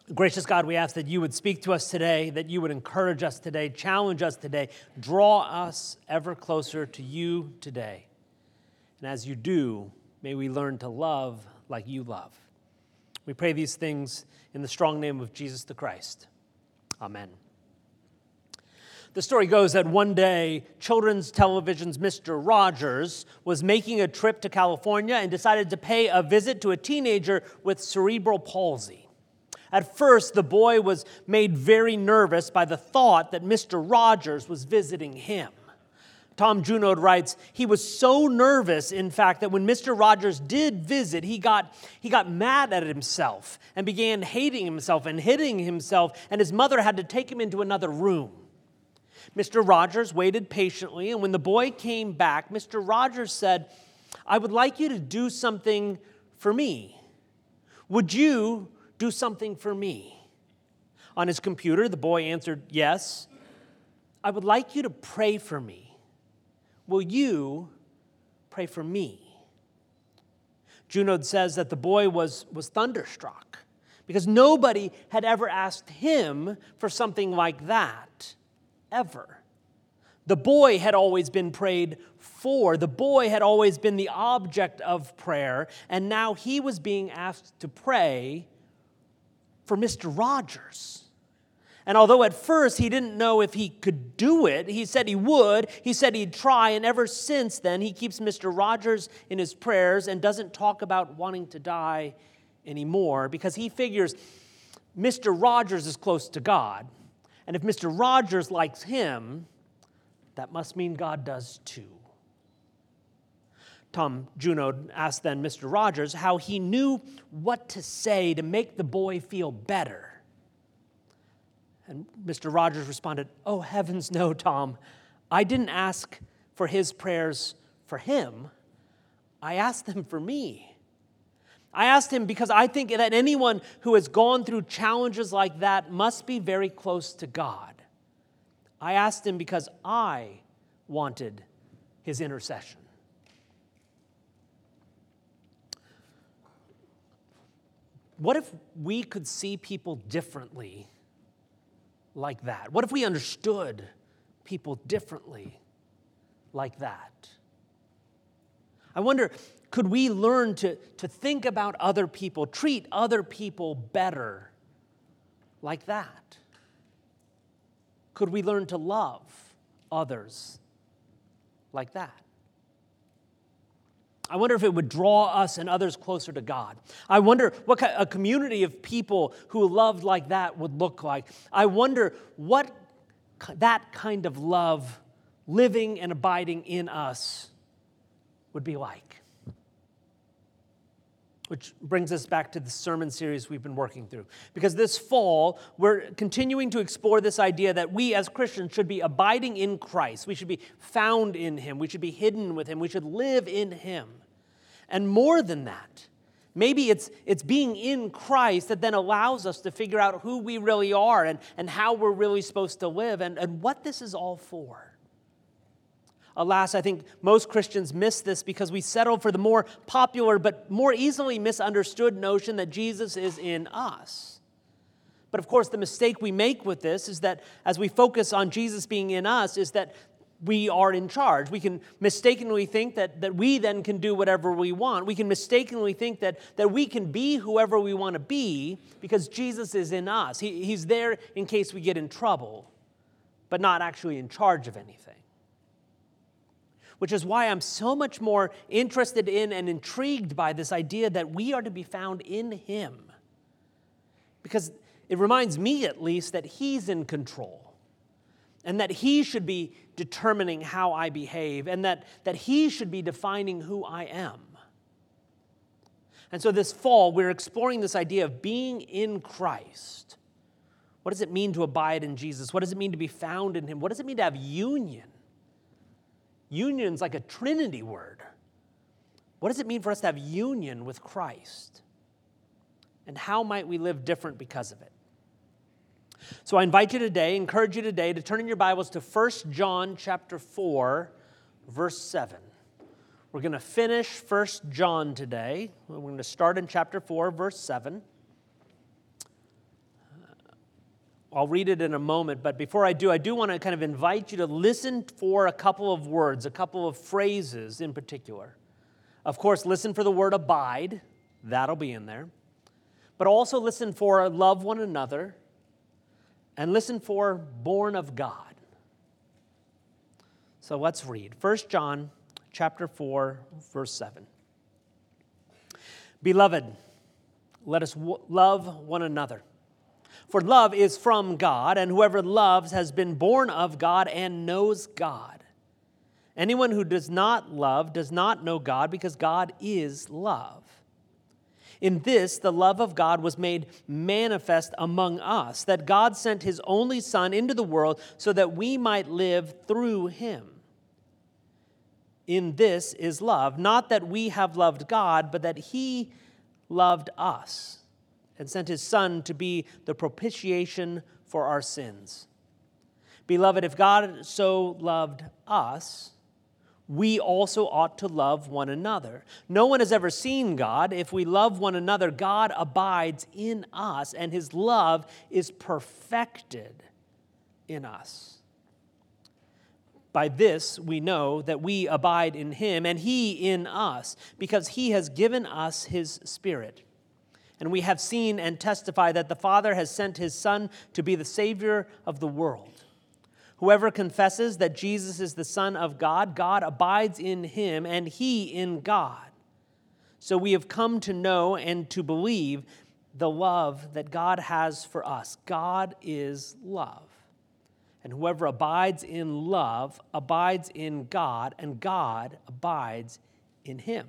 Gracious God, we ask that you would speak to us today, that you would encourage us today, challenge us today, draw us ever closer to you today. And as you do, may we learn to love like you love. We pray these things in the strong name of Jesus the Christ. Amen. The story goes that one day, children's television's Mr. Rogers was making a trip to California and decided to pay a visit to a teenager with cerebral palsy. At first, the boy was made very nervous by the thought that Mr. Rogers was visiting him. Tom Junod writes, he was so nervous, in fact, that when Mr. Rogers did visit, he got mad at himself and began hating himself and hitting himself, and his mother had to take him into another room. Mr. Rogers waited patiently, and when the boy came back, Mr. Rogers said, "I would like you to do something for me. Would you do something for me?" On his computer, the boy answered, "Yes. I would like you to pray for me. Will you pray for me?" Junod says that the boy was thunderstruck because nobody had ever asked him for something like that, ever. The boy had always been prayed for. The boy had always been the object of prayer, and now he was being asked to pray for Mr. Rogers. And although at first he didn't know if he could do it, he said he would, he said he'd try, and ever since then he keeps Mr. Rogers in his prayers and doesn't talk about wanting to die anymore because he figures Mr. Rogers is close to God, and if Mr. Rogers likes him, that must mean God does too. Tom Junod asked then Mr. Rogers how he knew what to say to make the boy feel better. And Mr. Rogers responded, "Oh, heavens no, Tom. I didn't ask for his prayers for him. I asked them for me. I asked him because I think that anyone who has gone through challenges like that must be very close to God. I asked him because I wanted his intercession." What if we could see people differently like that? What if we understood people differently like that? I wonder, could we learn to think about other people, treat other people better like that? Could we learn to love others like that? I wonder if it would draw us and others closer to God. I wonder what a community of people who loved like that would look like. I wonder what that kind of love living and abiding in us would be like. Which brings us back to the sermon series we've been working through. Because this fall, we're continuing to explore this idea that we as Christians should be abiding in Christ. We should be found in Him. We should be hidden with Him. We should live in Him. And more than that, maybe it's being in Christ that then allows us to figure out who we really are and how we're really supposed to live and what this is all for. Alas, I think most Christians miss this because we settle for the more popular but more easily misunderstood notion that Jesus is in us. But of course, the mistake we make with this is that as we focus on Jesus being in us, is that we are in charge. We can mistakenly think that we then can do whatever we want. We can mistakenly think that we can be whoever we want to be because Jesus is in us. He's there in case we get in trouble, but not actually in charge of anything. Which is why I'm so much more interested in and intrigued by this idea that we are to be found in Him. Because it reminds me, at least, that He's in control. And that He should be determining how I behave. And that He should be defining who I am. And so this fall, we're exploring this idea of being in Christ. What does it mean to abide in Jesus? What does it mean to be found in Him? What does it mean to have union? Union's like a Trinity word. What does it mean for us to have union with Christ? And how might we live different because of it? So I invite you today, encourage you today to turn in your Bibles to 1 John chapter 4, verse 7. We're going to finish 1 John today. We're going to start in chapter 4, verse 7. I'll read it in a moment, but before I do want to kind of invite you to listen for a couple of words, a couple of phrases in particular. Of course, listen for the word abide. That'll be in there. But also listen for love one another, and listen for born of God. So let's read. 1 John chapter 4, verse 7. Beloved, let us love one another. For love is from God, and whoever loves has been born of God and knows God. Anyone who does not love does not know God, because God is love. In this, the love of God was made manifest among us, that God sent his only Son into the world so that we might live through him. In this is love, not that we have loved God, but that he loved us and sent his Son to be the propitiation for our sins. Beloved, if God so loved us, we also ought to love one another. No one has ever seen God. If we love one another, God abides in us, and his love is perfected in us. By this we know that we abide in him, and he in us, because he has given us his Spirit. And we have seen and testify that the Father has sent his Son to be the Savior of the world. Whoever confesses that Jesus is the Son of God, God abides in him, and he in God. So we have come to know and to believe the love that God has for us. God is love. And whoever abides in love abides in God, and God abides in him.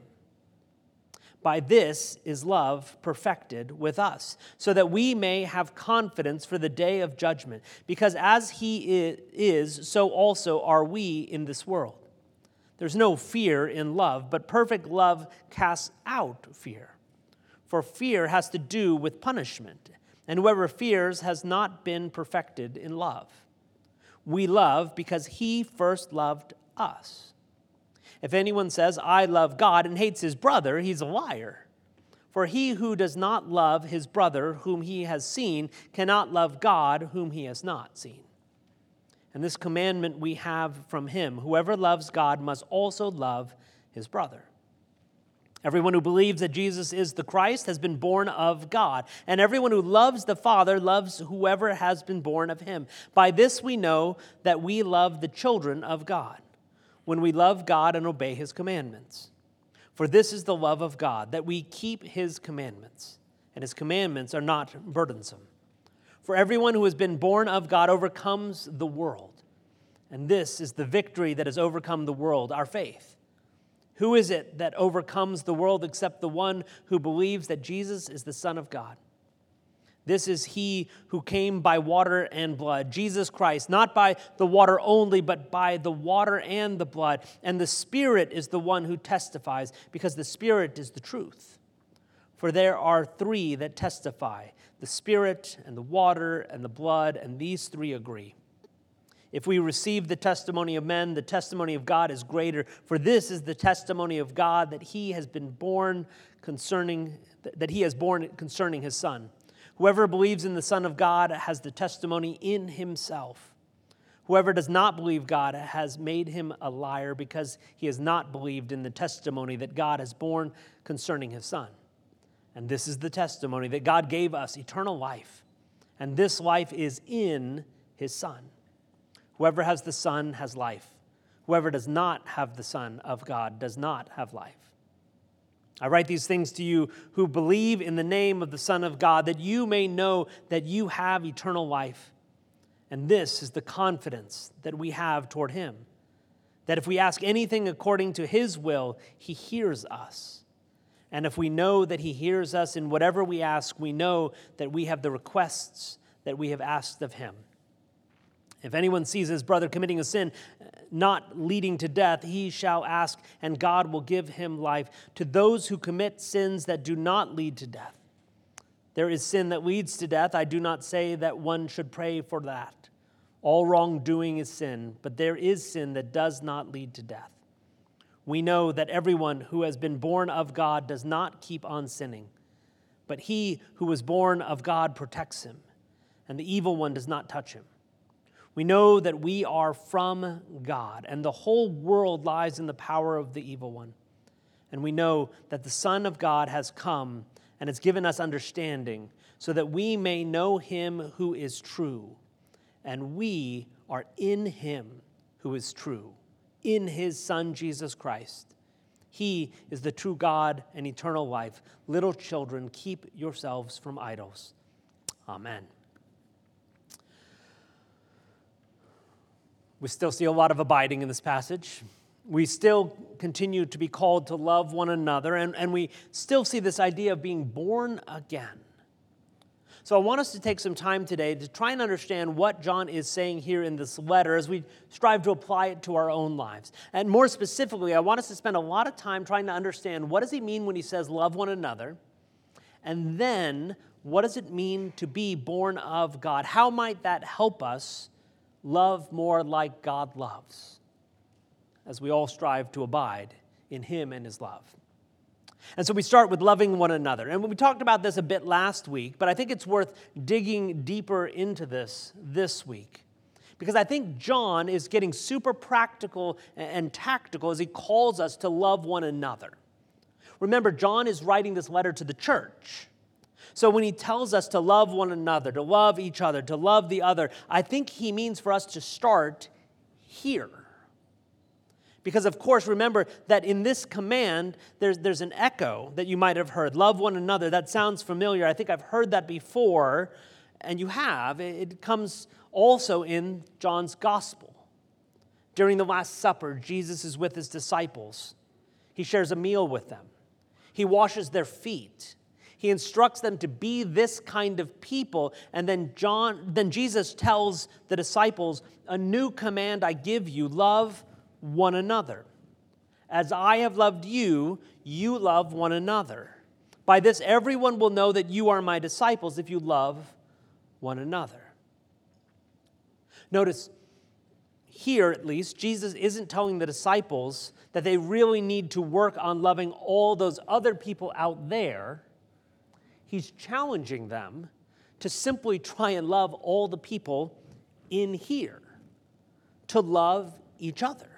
By this is love perfected with us, so that we may have confidence for the day of judgment. Because as he is, so also are we in this world. There's no fear in love, but perfect love casts out fear. For fear has to do with punishment, and whoever fears has not been perfected in love. We love because he first loved us. If anyone says, I love God, and hates his brother, he's a liar. For he who does not love his brother whom he has seen cannot love God whom he has not seen. And this commandment we have from him: whoever loves God must also love his brother. Everyone who believes that Jesus is the Christ has been born of God, and everyone who loves the Father loves whoever has been born of him. By this we know that we love the children of God, when we love God and obey his commandments. For this is the love of God, that we keep his commandments, and his commandments are not burdensome. For everyone who has been born of God overcomes the world, and this is the victory that has overcome the world, our faith. Who is it that overcomes the world except the one who believes that Jesus is the Son of God? This is he who came by water and blood, Jesus Christ, not by the water only, but by the water and the blood. And the Spirit is the one who testifies, because the Spirit is the truth. For there are three that testify, the Spirit and the water and the blood, and these three agree. If we receive the testimony of men, the testimony of God is greater. For this is the testimony of God, that he has borne concerning his Son. Whoever believes in the Son of God has the testimony in himself. Whoever does not believe God has made him a liar, because he has not believed in the testimony that God has borne concerning his Son. And this is the testimony, that God gave us eternal life, and this life is in his Son. Whoever has the Son has life. Whoever does not have the Son of God does not have life. I write these things to you who believe in the name of the Son of God, that you may know that you have eternal life. And this is the confidence that we have toward him, that if we ask anything according to his will, he hears us. And if we know that he hears us in whatever we ask, we know that we have the requests that we have asked of him. If anyone sees his brother committing a sin not leading to death, he shall ask, and God will give him life. To those who commit sins that do not lead to death, there is sin that leads to death. I do not say that one should pray for that. All wrongdoing is sin, but there is sin that does not lead to death. We know that everyone who has been born of God does not keep on sinning, but he who was born of God protects him, and the evil one does not touch him. We know that we are from God, and the whole world lies in the power of the evil one. And we know that the Son of God has come and has given us understanding, so that we may know him who is true. And we are in him who is true, in his Son, Jesus Christ. He is the true God and eternal life. Little children, keep yourselves from idols. Amen. We still see a lot of abiding in this passage. We still continue to be called to love one another, and we still see this idea of being born again. So I want us to take some time today to try and understand what John is saying here in this letter as we strive to apply it to our own lives. And more specifically, I want us to spend a lot of time trying to understand what does he mean when he says love one another, and then what does it mean to be born of God? How might that help us love more like God loves, as we all strive to abide in him and his love. And so we start with loving one another. And we talked about this a bit last week, but I think it's worth digging deeper into this week. Because I think John is getting super practical and tactical as he calls us to love one another. Remember, John is writing this letter to the church. So when he tells us to love one another, to love each other, to love the other, I think he means for us to start here. Because, of course, remember that in this command, there's an echo that you might have heard. Love one another. That sounds familiar. I think I've heard that before, and you have. It comes also in John's gospel. During the Last Supper, Jesus is with his disciples. He shares a meal with them. He washes their feet. He instructs them to be this kind of people. And then Jesus tells the disciples, a new command I give you, love one another. As I have loved you, you love one another. By this, everyone will know that you are my disciples if you love one another. Notice, here at least, Jesus isn't telling the disciples that they really need to work on loving all those other people out there. He's challenging them to simply try and love all the people in here, to love each other.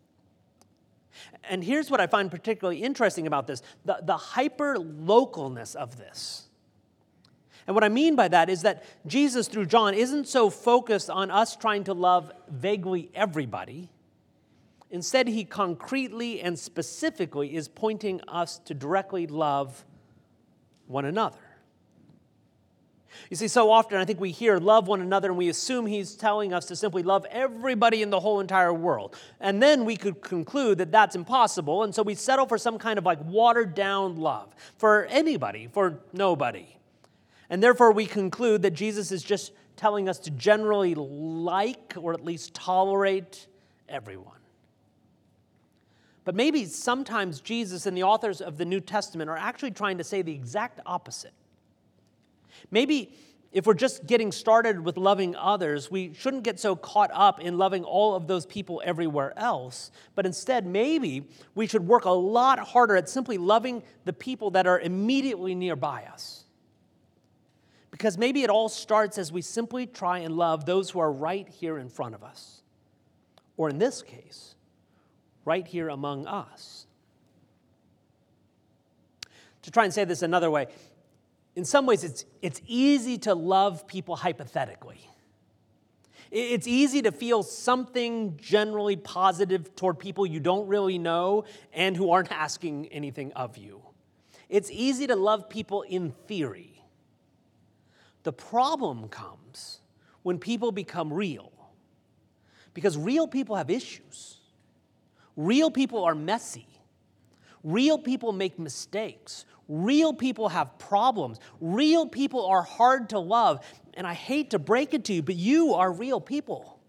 And here's what I find particularly interesting about this, the hyper-localness of this. And what I mean by that is that Jesus, through John, isn't so focused on us trying to love vaguely everybody. Instead, he concretely and specifically is pointing us to directly love one another. You see, so often I think we hear love one another and we assume he's telling us to simply love everybody in the whole entire world. And then we could conclude that that's impossible, and so we settle for some kind of like watered down love for anybody, for nobody. And therefore we conclude that Jesus is just telling us to generally like or at least tolerate everyone. But maybe sometimes Jesus and the authors of the New Testament are actually trying to say the exact opposite. Maybe if we're just getting started with loving others, we shouldn't get so caught up in loving all of those people everywhere else, but instead maybe we should work a lot harder at simply loving the people that are immediately nearby us. Because maybe it all starts as we simply try and love those who are right here in front of us. Or in this case, right here among us. To try and say this another way, in some ways it's easy to love people hypothetically. It's easy to feel something generally positive toward people you don't really know and who aren't asking anything of you. It's easy to love people in theory. The problem comes when people become real. Because real people have issues. Real people are messy. Real people make mistakes. Real people have problems. Real people are hard to love. And I hate to break it to you, but you are real people.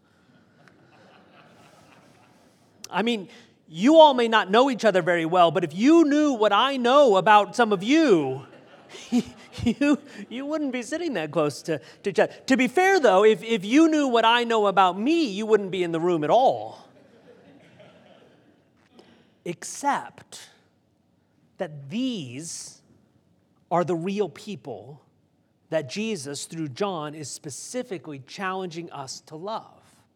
I mean, you all may not know each other very well, but if you knew what I know about some of you, you wouldn't be sitting that close to each other. To be fair, though, if you knew what I know about me, you wouldn't be in the room at all. Except that these are the real people that Jesus, through John, is specifically challenging us to love.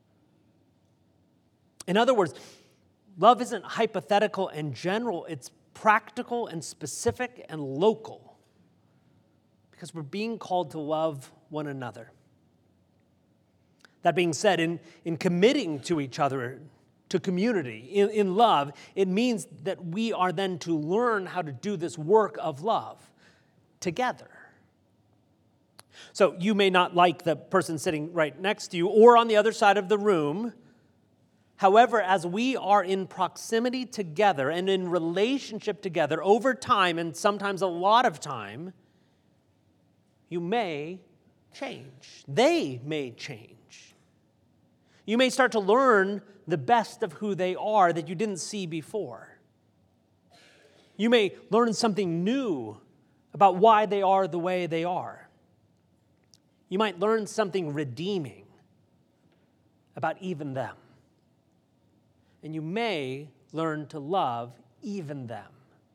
In other words, love isn't hypothetical and general, it's practical and specific and local, because we're being called to love one another. That being said, in committing to each other, to community, in love, it means that we are then to learn how to do this work of love together. So you may not like the person sitting right next to you or on the other side of the room. However, as we are in proximity together and in relationship together over time, and sometimes a lot of time, you may change. They may change. You may start to learn the best of who they are that you didn't see before. You may learn something new about why they are the way they are. You might learn something redeeming about even them. And you may learn to love even them.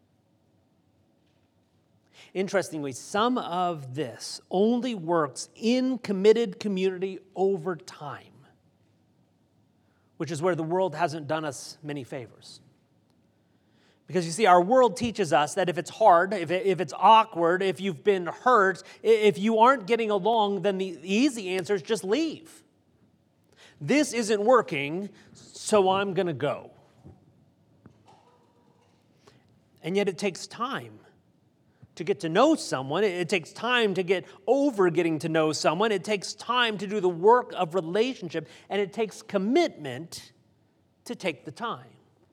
Interestingly, some of this only works in committed community over time, which is where the world hasn't done us many favors. Because you see, our world teaches us that if it's hard, if it's awkward, if you've been hurt, if you aren't getting along, then the easy answer is just leave. This isn't working, so I'm going to go. And yet it takes time to get to know someone. It takes time to get over getting to know someone. It takes time to do the work of relationship, and it takes commitment to take the time.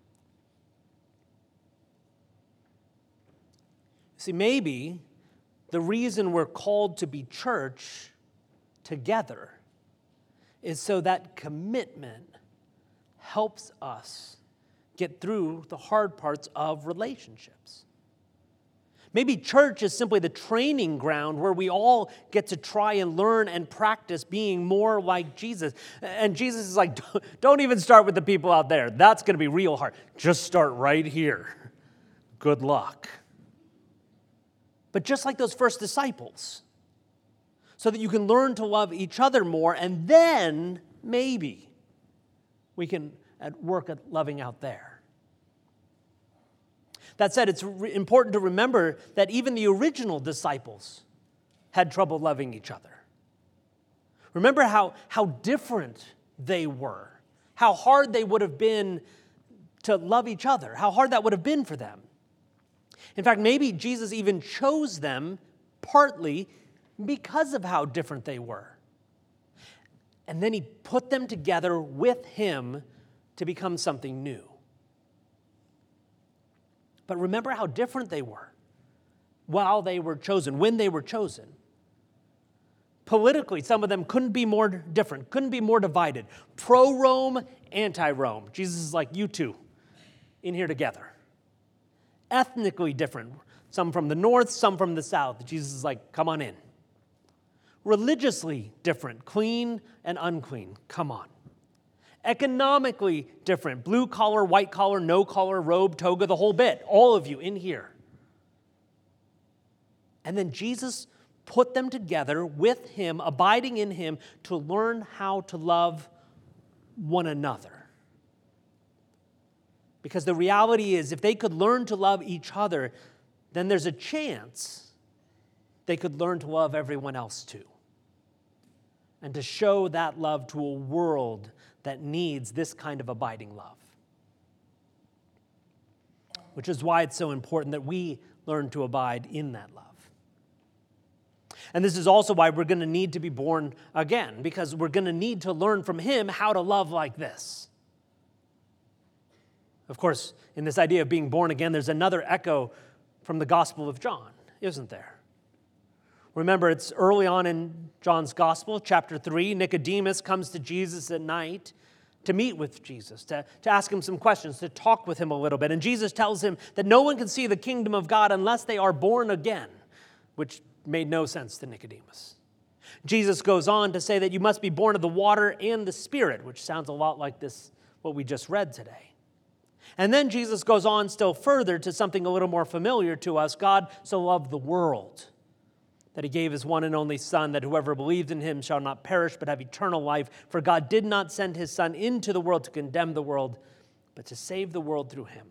See, maybe the reason we're called to be church together is so that commitment helps us get through the hard parts of relationships. Maybe church is simply the training ground where we all get to try and learn and practice being more like Jesus. And Jesus is like, don't even start with the people out there. That's going to be real hard. Just start right here. Good luck. But just like those first disciples, so that you can learn to love each other more, and then maybe we can work at loving out there. That said, it's important to remember that even the original disciples had trouble loving each other. Remember how different they were, how hard they would have been to love each other, how hard that would have been for them. In fact, maybe Jesus even chose them partly because of how different they were. And then he put them together with him to become something new. But remember how different they were while they were chosen, when they were chosen. Politically, some of them couldn't be more different, couldn't be more divided. Pro-Rome, anti-Rome. Jesus is like, you two, in here together. Ethnically different. Some from the north, some from the south. Jesus is like, come on in. Religiously different. Clean and unclean. Come on. Economically different. Blue collar, white collar, no collar, robe, toga, the whole bit. All of you in here. And then Jesus put them together with him, abiding in him, to learn how to love one another. Because the reality is, if they could learn to love each other, then there's a chance they could learn to love everyone else too. And to show that love to a world that needs this kind of abiding love. Which is why it's so important that we learn to abide in that love. And this is also why we're going to need to be born again, because we're going to need to learn from him how to love like this. Of course, in this idea of being born again, there's another echo from the Gospel of John, isn't there? Remember, it's early on in John's Gospel, chapter 3. Nicodemus comes to Jesus at night to meet with Jesus, to ask him some questions, to talk with him a little bit. And Jesus tells him that no one can see the kingdom of God unless they are born again, which made no sense to Nicodemus. Jesus goes on to say that you must be born of the water and the Spirit, which sounds a lot like this, what we just read today. And then Jesus goes on still further to something a little more familiar to us. God so loved the world that he gave his one and only Son, that whoever believes in him shall not perish but have eternal life. For God did not send his Son into the world to condemn the world, but to save the world through him.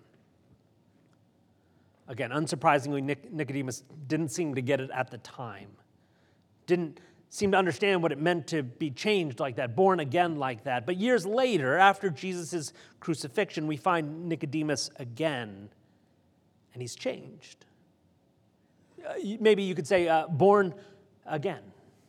Again, unsurprisingly, Nicodemus didn't seem to get it at the time. Didn't seem to understand what it meant to be changed like that, born again like that. But years later, after Jesus' crucifixion, we find Nicodemus again, and he's changed. Maybe you could say born again.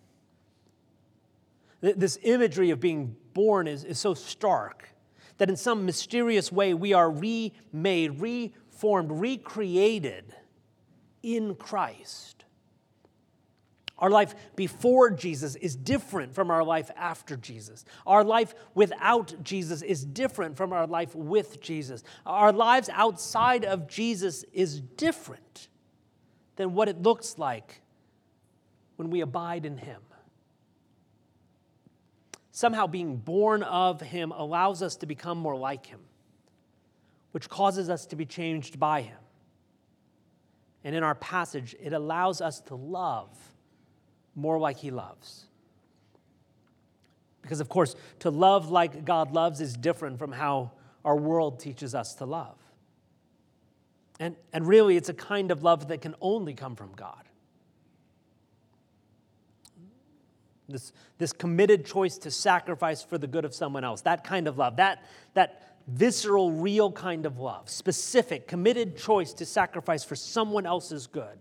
This imagery of being born is so stark that in some mysterious way we are remade, reformed, recreated in Christ. Our life before Jesus is different from our life after Jesus. Our life without Jesus is different from our life with Jesus. Our lives outside of Jesus is different than what it looks like when we abide in him. Somehow being born of him allows us to become more like him, which causes us to be changed by him. And in our passage, it allows us to love more like he loves. Because, of course, to love like God loves is different from how our world teaches us to love. And really, it's a kind of love that can only come from God. This committed choice to sacrifice for the good of someone else, that kind of love, that visceral, real kind of love, specific, committed choice to sacrifice for someone else's good.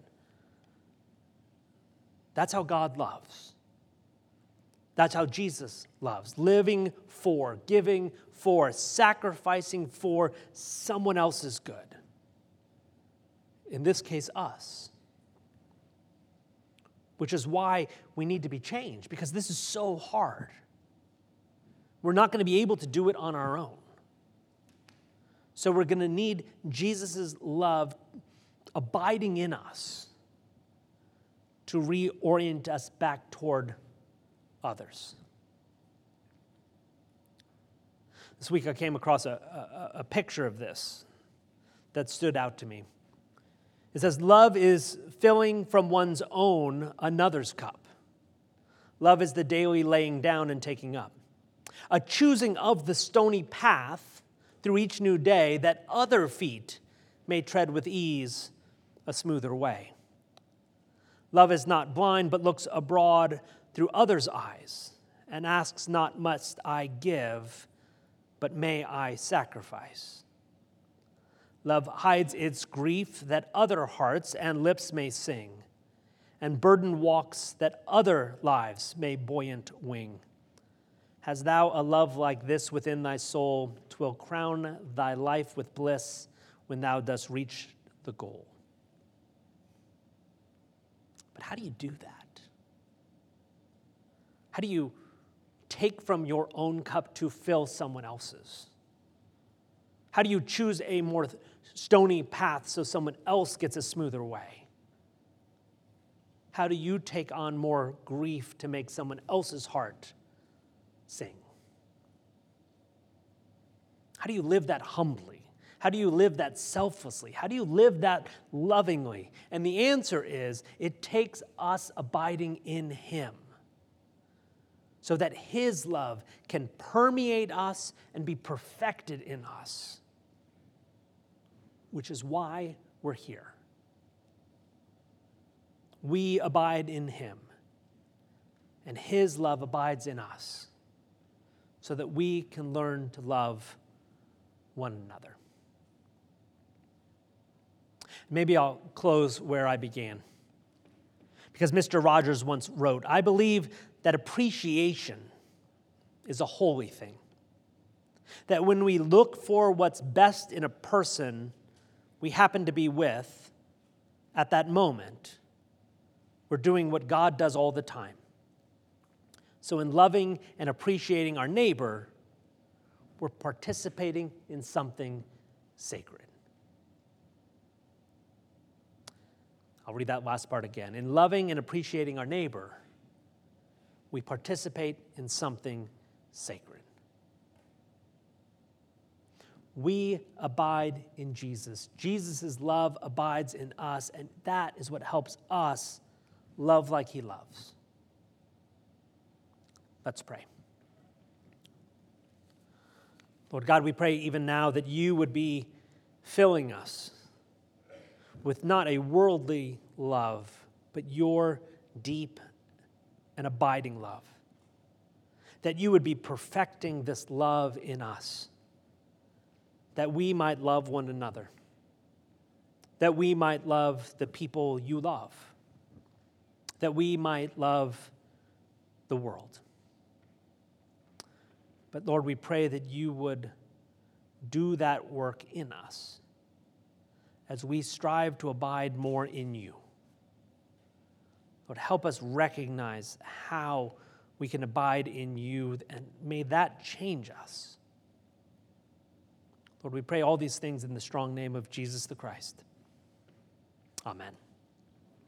That's how God loves. That's how Jesus loves. Living for, giving for, sacrificing for someone else's good. In this case, us. Which is why we need to be changed, because this is so hard. We're not going to be able to do it on our own. So we're going to need Jesus' love abiding in us to reorient us back toward others. This week I came across a picture of this that stood out to me. It says, love is filling from one's own another's cup. Love is the daily laying down and taking up. A choosing of the stony path through each new day that other feet may tread with ease a smoother way. Love is not blind, but looks abroad through others' eyes and asks not, must I give, but may I sacrifice. Love hides its grief that other hearts and lips may sing, and burdened walks that other lives may buoyant wing. Hast thou a love like this within thy soul, 'twill crown thy life with bliss when thou dost reach the goal. But how do you do that? How do you take from your own cup to fill someone else's? How do you choose a more stony path so someone else gets a smoother way? How do you take on more grief to make someone else's heart sing? How do you live that humbly? How do you live that selflessly? How do you live that lovingly? And the answer is, it takes us abiding in him so that his love can permeate us and be perfected in us, which is why we're here. We abide in him, and his love abides in us so that we can learn to love one another. Maybe I'll close where I began. Because Mr. Rogers once wrote, I believe that appreciation is a holy thing. That when we look for what's best in a person we happen to be with at that moment, we're doing what God does all the time. So in loving and appreciating our neighbor, we're participating in something sacred. I'll read that last part again. In loving and appreciating our neighbor, we participate in something sacred. We abide in Jesus. Jesus' love abides in us, and that is what helps us love like he loves. Let's pray. Lord God, we pray even now that you would be filling us with not a worldly love, but your deep and abiding love. That you would be perfecting this love in us, that we might love one another, that we might love the people you love, that we might love the world. But Lord, we pray that you would do that work in us as we strive to abide more in you. Lord, help us recognize how we can abide in you, and may that change us. Lord, we pray all these things in the strong name of Jesus the Christ. Amen.